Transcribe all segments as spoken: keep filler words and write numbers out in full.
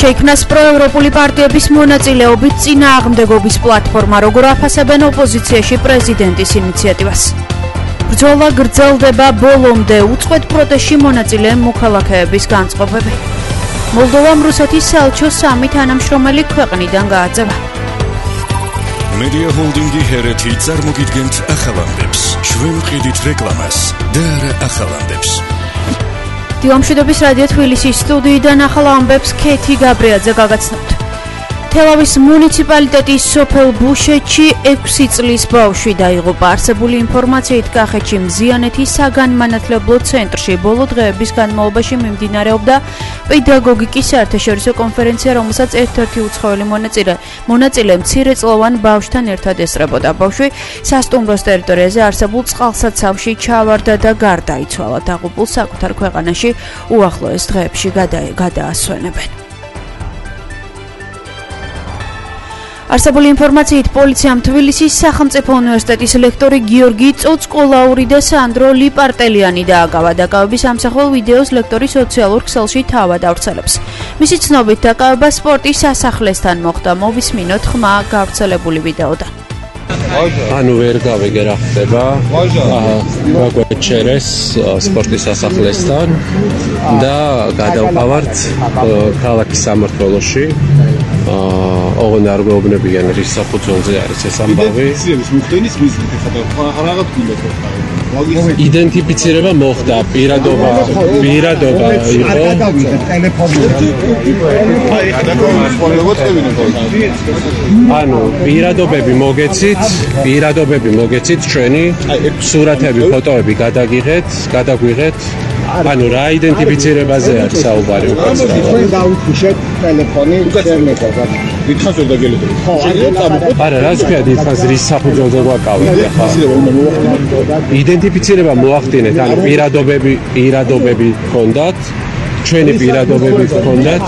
შეიქმნას პროევროპული პარტიების მონაწილეობით წინააღმდეგობის პლატფორმა, როგორ აფასებენ ოპოზიციაში პრეზიდენტის ინიციატივას. ბრძოლა გრძელდება ბოლომდე, უწყვეტ პროტესტში მონაწილე მოქალაქეების განწყობები. მოლდოვამ რუსეთის საელჩო სამი თანამშრომელი ქვეყნიდან გააძევა. Media Holdingi ჰერეთი წარმოგიდგენთ ახალამდებს. ჩვენ ვყიდით რეკლამას და არა ახალამდებს. დიომშვიდობის რადიო თბილისის სტუდიიდან ახალ ამბებს ქეთი გაბრიაძე გაგაცნობთ. თელავის მუნიციპალიტეტის სოფელ ბუშეთში ექვსი წლის ბავშვი დაიღუპა. არსებული ინფორმაციით კახეთში მზიანეთის საგანმანათლებლო ცენტრში ბოლო დღეების განმავლობაში მიმდინარეობდა პედაგოგიკის საერთაშორისო კონფერენცია, რომელსაც ერთ-ერთი უცხოელი მონაწილე მონაწილე მცირეწლოვან ბავშვთან ერთად ესწრებოდა. ბავშვი სასტუმროს ტერიტორიაზე არსებულ წყალსაცავში ჩავარდა და გარდაიცვალა. დაღუპულს საკუთარ ქვეყანაში უახლოეს დღეებში გადაასვენებენ. არსებული ინფორმაციით პოლიციამ თბილისის სახელმწიფო უნივერსიტეტის ლექტორი გიორგი წოწკოლაური და სანდრო ლიპარტელიანი დააკავა. დაკავების ამსახველ ვიდეოს ლექტორი სოციალურ ქსელში თავად ავრცელებს. მისი ცნობით დაკავება სპორტის სასახლესთან მოხდა. მოვისმინოთ ხმა გავრცელებული ვიდეოდან. ანუ ვერ გავიგე რა ხდება. გაგვეჩერეს სპორტის სასახლესთან და გადავყავართ ქალაქის სამმართველოში. ოღონდ არ გვეუბნებიან რის საფუძველზე არის ეს ამბავი. იდენტიფიცირება მოხდა, პირადობა პირადობა იყო. ანუ პირადობები მოგეცით, პირადობები მოგეცით ჩვენი, სურათები, ფოტოები გადაგიღეთ, გადაგვიღეთ. ანუ რა იდენტიფიცირებაზე არის საუბარი უკაცრავად. დაუქვიშეთ ტელეფონი შეგნება. დიდხანს ვერ დაგელოდებით. არა, რა თქვია დიდხანს რის საფუძველზე ვაკავეთ ახლა. იდენტიფიცირება მოახდინეთ, ანუ პირადობები, პირადობები ჰქონდათ, ჩვენი პირადობები ჰქონდათ.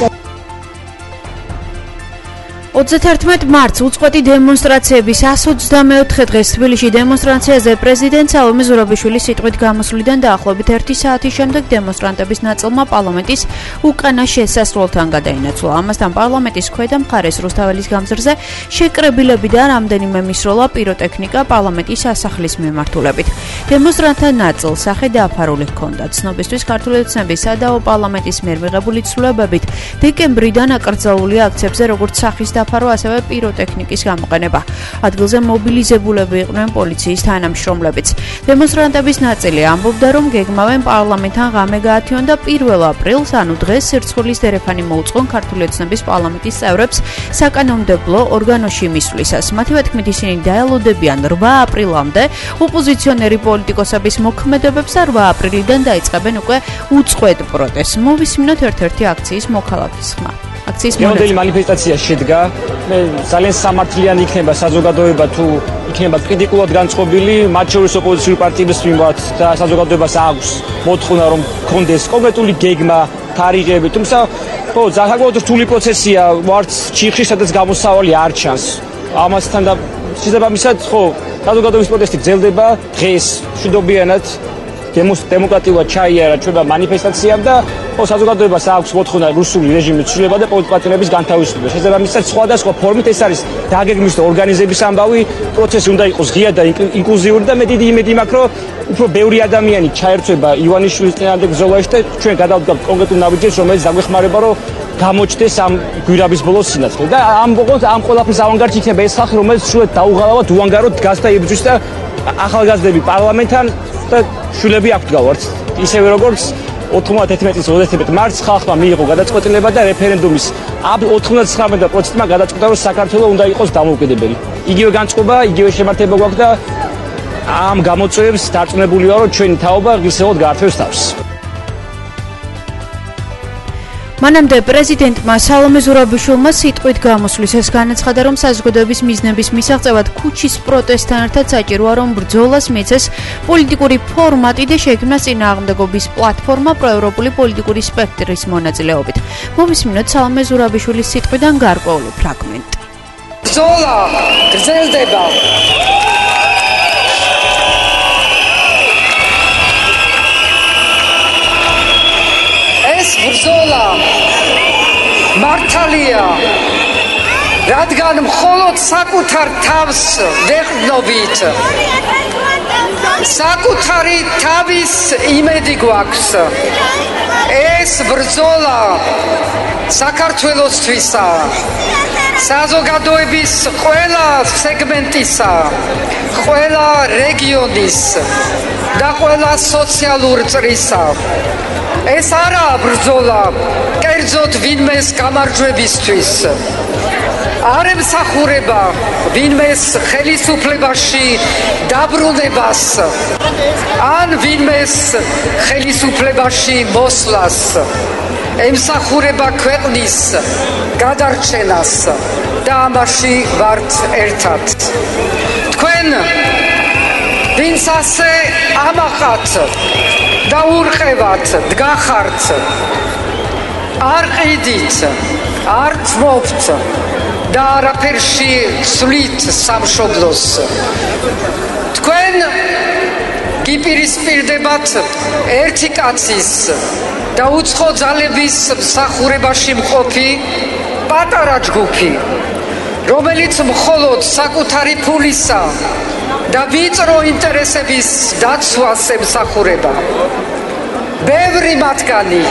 ოცდაათი მარტს უწყვეტი დემონსტრაციების εκατს ოცდამეოთხე დღეს თბილისში დემონსტრაციაზე პრეზიდენტ სალომე ზურაბიშვილის სიტყვით გამოსვლიდან დაახლოებით ერთი საათის შემდეგ დემონსტრანტების ნაწილმა პარლამენტის უკანა შესასვლელთან გადაინაცვლა. ამასთან პარლამენტის ქვედა მხარეს რუსთაველის გამზრზე შეკრებილები და რამდენიმე მისროლა პიროტექნიკა პარლამენტის სასახლის მიმართულებით. დემონსტრანტთა ნაწილს სახე დააფარული ჰქონდა. ცნობისთვის ქართული ოცნების სადაო პარლამენტის მიერ მიღებული ცვლილებებით დეკემბრიდან აკრძალულია აქციებზე როგორც სახის დაფარო, ასევე პიროტექნიკის გამოყენება. ადგილზე მობილიზებულები იყვნენ პოლიციის თანამშრომლებიც. დემონსტრანტების ნაწილი ამბობდა, რომ გეგმავენ პარლამენტთან ღამე გაათიონ და პირველ აპრილს, ანუ დღეს სირცხვილის დერეფანი მოუწყონ ქართული ოცნების პარლამენტის წევრებს საკანონმდებლო ორგანოში მისვლისას. მათივე თქმით, ისინი დაელოდებიან რვა აპრილამდე ოპოზიციონერი პოლიტიკოსების მოქმედებებს და რვა აპრილიდან დაიწყებენ უკვე უწყვეტ პროტესტს. მოვისმინოთ ერთ-ერთი აქციის მოქალაქის ხმა. აქციის მონდელი მანიფესტაცია შედგა. მე ძალიან სამართლიანი იქნება საზოგადოება თუ იქნება კრიტიკულად განწყობილი, მათ შორის ოპოზიციური პარტიების მიმართ და საზოგადოებას აქვს მოთხოვნა რომ კონდეს კონკრეტული გეგმა, თარიღები, თუმცა ხო, საკმაოდ რთული პროცესია, ვართ ჩიხში, სადაც გამოსავალი არ ჩანს. ამასთან და შესაბამისად, ხო, საზოგადოების პროტესტი გრძელდება დღეს მშვიდობიანად. დემოკრატიულად ჩაიარა ჩვენება მანიფესტაციამ და ხო საზოგადოებას აქვს მოთხოვნა რუსული რეჟიმის ცვლილება და პოლიტიკოსების განთავისუფლება. შესაბამისად სხვადასხვა ფორმით ეს არის დაგეგმვის და ორგანიზების ამბავი, პროცესი უნდა იყოს ღია და ინკლუზიური და მე დიდი იმედი მაქვს, რომ უფრო ბევრი ადამიანი ჩაერთვება ივანიშვილის წინააღმდეგ ბრძოლაში და ჩვენ გადავდგავთ კონკრეტულ ნაბიჯებს, რომელიც დაგვეხმარება, რომ გამოჩნდეს ამ გვირაბის ბოლოს სინათლე და ამ ბოლოს ამ ყველაფრის ავანგარდში იქნება ეს ხალხი, რომელიც სრულად დაუღალავად უანგაროდ დგას და იბრძვის და ახალგაზრდები პარლამენტთან და შვილები აქვთ გავართ. ისევე როგორც ოთხმოცდაათი წლის ოცდაათი მარტს ხალხმა მიიღო გადაწყვეტილება და რეფერენდუმის ოთხმოცდათხრამეტ პროცენტმა გადაწყვეტა, რომ საქართველოს უნდა იყოს დამოუკიდებელი. იგივე განწყობა, იგივე შემართება გვაქვს და ამ გამოწვევებს დარწმუნებული ვარ, რომ ჩვენი თაობა ღირსეულად გაართვევს თავს. მანამდე პრეზიდენტმა სალომე ზურაბიშვილმა სიტყვით გამოსვლის ეს განაცხადა, რომ საზოგადოების მიზნების მისაღწევად ქუჩის პროტესტთან ერთად საჭიროა, რომ ბრძოლას მიეცეს პოლიტიკური ფორმატი და შეიქმნას წინააღმდეგობის პლატფორმა პროევროპული პოლიტიკური სპექტრის მონაწილეობით. მოვისმინოთ სალომე ზურაბიშვილის სიტყვიდან გარკვეული ფრაგმენტი. ბრძოლა გრძელდება. ეს ბრძოლა მართალია რადგან მხოლოდ საკუთარ თავს ვეყრდნობით საკუთარი თავის იმედი გვაქვს ეს ბრძოლა საქართველოსთვისაა საზოგადოების ყველა სეგმენტისა ყველა რეგიონის და ყველა სოციალურ წრისა ეს არაა ბრძოლა კერძოდ ვინმეს გამარჯვებისთვის არ ემსახურება ვინმეს ხელისუფლებაში დაბრუნებას ან ვინმეს ხელისუფლებაში მოსვლას ემსახურება ქვეყნის გადარჩენას და ამაში ვართ ერთად თქვენ ვინც ასე ამაყად და ურყევად დგახართ არ ყიდით არ თმობთ და არაფერში ცვლით სამშობლოს თქვენ გიპირისპირდებათ ერთი კაცის და უცხო ძალების მსახურებაში მყოფი პატარა ჯგუფი რომელიც მხოლოდ საკუთარი ფულისა და ვიწრო ინტერესების დაცვას ემსახურება ბევრი მათგანი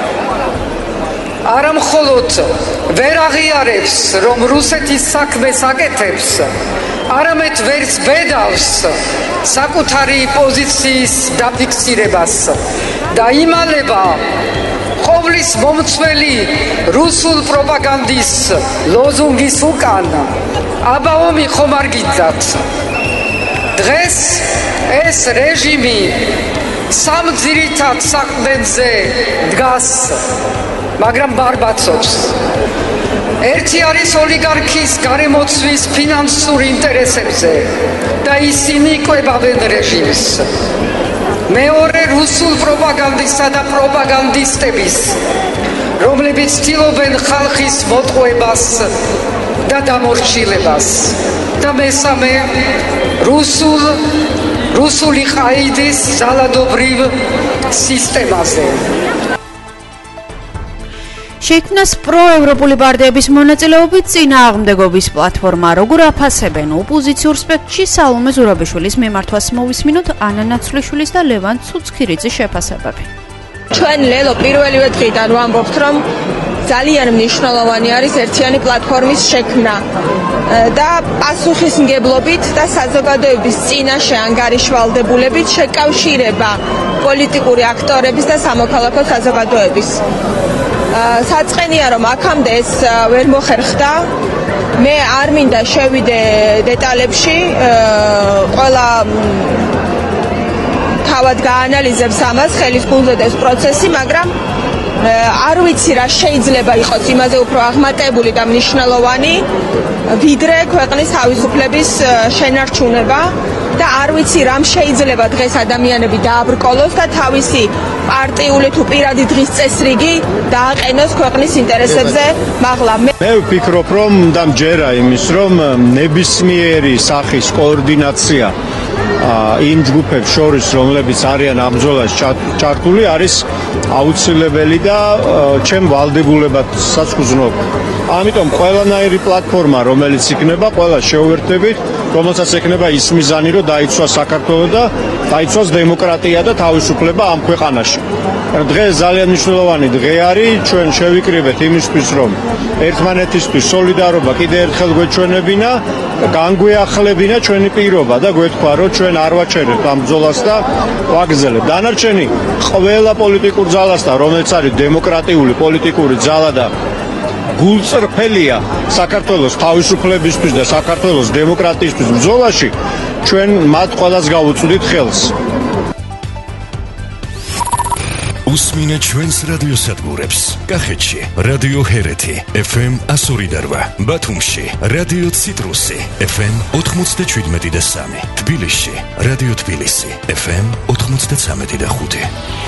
არა მხოლოდ ვერ აღიარებს რომ რუსეთის საქმეს აკეთებს არამედ ვერც ბედავს საკუთარი პოზიციის დაფიქსირებას და იმალება ყოვლის მომცველი რუსულ პროპაგანდის ლოზუნგის უკან აბაომი ხომ არ გიძათ დღეს ეს რეჟიმი სამ ძირითად საყრდენზე დგას მაგრამ ბარბაცობს ერთი არის ოლიგარქის გარემოცვის ფინანსურ ინტერესებზე და ისინი კვებავენ რეჟიმს მეორე რუსულ პროპაგანდისა და პროპაგანდისტების რომლებიც ცდილობენ ხალხის მოტყუებას და დამორჩილებას და მესამე რუსულ რუსული ყაიდის ძალადობრივ სისტემაზე შექმნას პროევროპული პარტიების მონაწილეობით წინააღმდეგობის პლატფორმა როგორ აფასებენ ოპოზიციურ სპექტრში სალომე ზურაბიშვილის მიმართვას მოვისმინოთ ანა ნაცვლიშვილის და ლევან ცუცქირიძის შეფასებები ჩვენ ლელო პირველივე დღიდან ვამბობთ რომ ძალიან მნიშვნელოვანი არის ერთიანი პლატფორმის შექმნა და პასუხისმგებლობით და საზოგადოების წინაშე ანგარიშვალდებულებით შეკავშირება პოლიტიკური აქტორების და სამოქალაქო საზოგადოების საწყენია რომ აქამდე ეს ვერ მოხერხდა მე არ მინდა შევიდე დეტალებში ყველა თავად გაანალიზებს ამას ხელის გულზე ეს პროცესი მაგრამ არ ვიცი რა შეიძლება იყოს იმაზე უფრო აღმატებული და მნიშვნელოვანი ვიდრე ქვეყნის თავისუფლების შენარჩუნება და არ ვიცი რამ შეიძლება დღეს ადამიანები დააბრკოლოს და თავისი პარტიული თუ პირადი დღის წესრიგი დააყენოს ქვეყნის ინტერესებზე მაღლა მე ვფიქრობ რომ და მჯერა იმის რომ ნებისმიერი სახის კოორდინაცია იმ ჯგუფებს შორის რომლებიც არიან ამ ბრძოლაში ჩართული არის აუცილებელი და ჩემ ვალდებულებასაც ვგზნობ ამიტომ ყველანაირი პლატფორმა რომელიც იქნება ყველა შეუერთებით რომელსაც ექნება ის მიზანი რომ დაიცვას საქართველო და დაიცვას დემოკრატია და თავისუფლება ამ ქვეყანაში დღეს ძალიან მნიშვნელოვანი დღე არის ჩვენ შევიკრიბეთ იმისთვის რომ ერთმანეთისთვის სოლიდარობა კიდევ ერთხელ გვეჩვენებინა განგვეახლებინა ჩვენი პირობა და გვეთქვა რომ ჩვენ არ ვაჩერებთ ამ ბრძოლას და ვაგრძელებთ დანარჩენი ყველა პოლიტიკურ ძალასთან რომელიც არის დემოკრატიული პოლიტიკური ძალა და გულწრფელია საქართველოს თავისუფლებისთვის და საქართველოს დემოკრატიისთვის ბრძოლაში ჩვენ მათ ყველას გავუწვდით ხელს უსმინე ჩვენს რადიოსადგურებს კახეთში რადიო ჰერეთი ეფ ემ εκατო ორი და რვა ბათუმში რადიო ციტრუსი ეფ ემ ოთხმოცდაშვიდმეტი და სამი თბილისში რადიო თბილისი ეფ ემ ოთხმოცდაცამეტი და ხუთი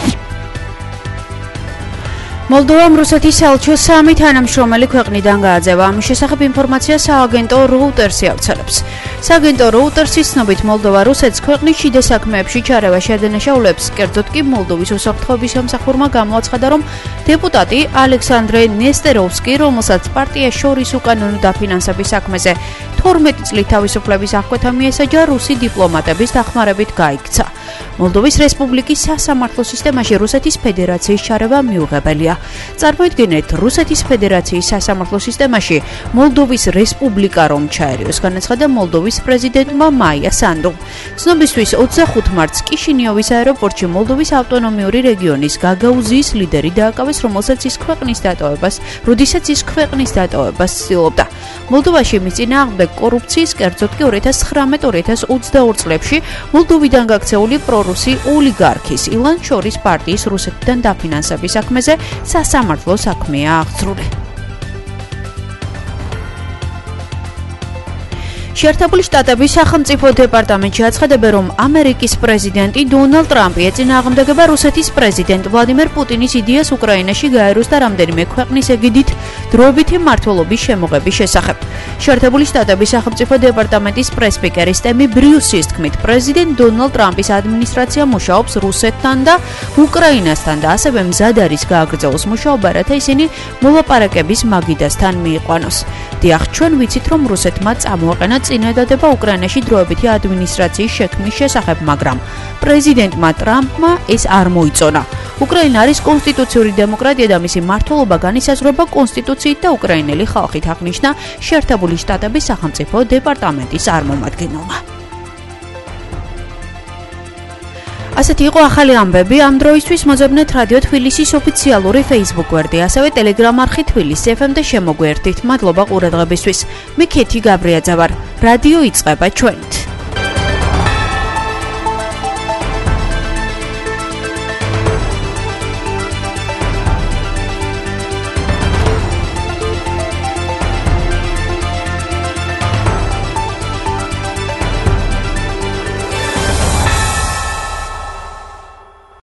მოლდოვამ რუსეთის საელჩოს სამი თანამშრომელი ქვეყნიდან გააძევა. ამის შესახებ ინფორმაციას სააგენტო Reuters-ი ავრცელებს. სააგენტო Reuters-ის ცნობით მოლდოვა რუსეთს ქვეყნის შიდა საქმეებში ჩარევა შედანაშაულებს, კერძოდ კი მოლდოვის უსაფრთხოების სამსახურმა გამოაცხადა, რომ დეპუტატი ალექსანდრე ნესტეროვსკი, რომელსაც პარტიას შორის უკანონო დაფინანსების საქმეზე თორმეტი წლით თავისუფლების აღკვეთა მიესაჯა, რუსი დიპლომატების დახმარებით გაიქცა. მოლდოვის რესპუბლიკის სასამართლო სისტემაში რუსეთის ფედერაციის ჩარევა მიუღებელია. წარმოიდგინეთ, რუსეთის ფედერაციის სასამართლო სისტემაში მოლდოვის რესპუბლიკა რომ ჩაერიოს, განაცხადა მოლდოვის პრეზიდენტმა მაია სანდუმ. ცნობისთვის ოცდახუთ მარტს კიშინიოვის აეროპორტში მოლდოვის ავტონომიური რეგიონის გაგაუზიის ლიდერი დააკავეს, რომელსაც ის ქვეყნის დატოვებას, როდესაც ის ქვეყნის დატოვებას ცდილობდა. მოლდოვაში მის წინააღმდეგ კორუფციის, კერძოდ კი ორი ათას ცხრამეტ ორი ათას ოცდაორ წლებში მოლდოვიდან გაქცეული პრორუსი ოლიგარქის ილან შორის პარტიის რუსეთიდან დაფინანსების საქმეზე სასამართლო საქმეა აღძრული. შეერთებული შტატების სახელმწიფო დეპარტამენტში აცხადებენ, რომ ამერიკის პრეზიდენტი დონალდ ტრამპი ეწინააღმდეგება რუსეთის პრეზიდენტ ვლადიმერ პუტინის იდეას უკრაინაში გაეროს და რამდენიმე ქვეყნის ეგიდით დროებითი მმართველობის შემოღების შესახებ. შეერთებული შტატების სახელმწიფო დეპარტამენტის პრესპიკერი სტემი ბრიუსის თქმით, პრეზიდენტ დონალდ ტრამპის ადმინისტრაცია მუშაობს რუსეთთან და უკრაინასთან და ასევე მზად არის გააგრძელოს მუშაობა, რათა ისინი მოლაპარაკების მაგიდასთან მიიყვანოს. დიახ, ჩვენ ვიცით, რომ რუსეთმა წამოაყენა წინადადება უკრაინაში დროებითი ადმინისტრაციის შექმნის შესახებ, მაგრამ პრეზიდენტმა ტრამპმა ეს არ მოიწონა. უკრაინა არის კონსტიტუციური დემოკრატია და მისი მმართველობა განისაზღვრება კონსტიტუციით და უკრაინელი ხალხით, აღნიშნა შეერთებული შტატების სახელმწიფო დეპარტამენტის წარმომადგენელმა. ასეთი იყო ახალი ამბები. ამ დროისთვის მოძებნეთ რადიო თბილისის ოფიციალური Facebook გვერდი, ასევე Telegram არხი თბილისი ეფ ემ და შემოგვერთით. მადლობა ყურადღებისთვის. მე ქეთი გაბრიაძე ვარ. რადიო იწყება ჩვენით.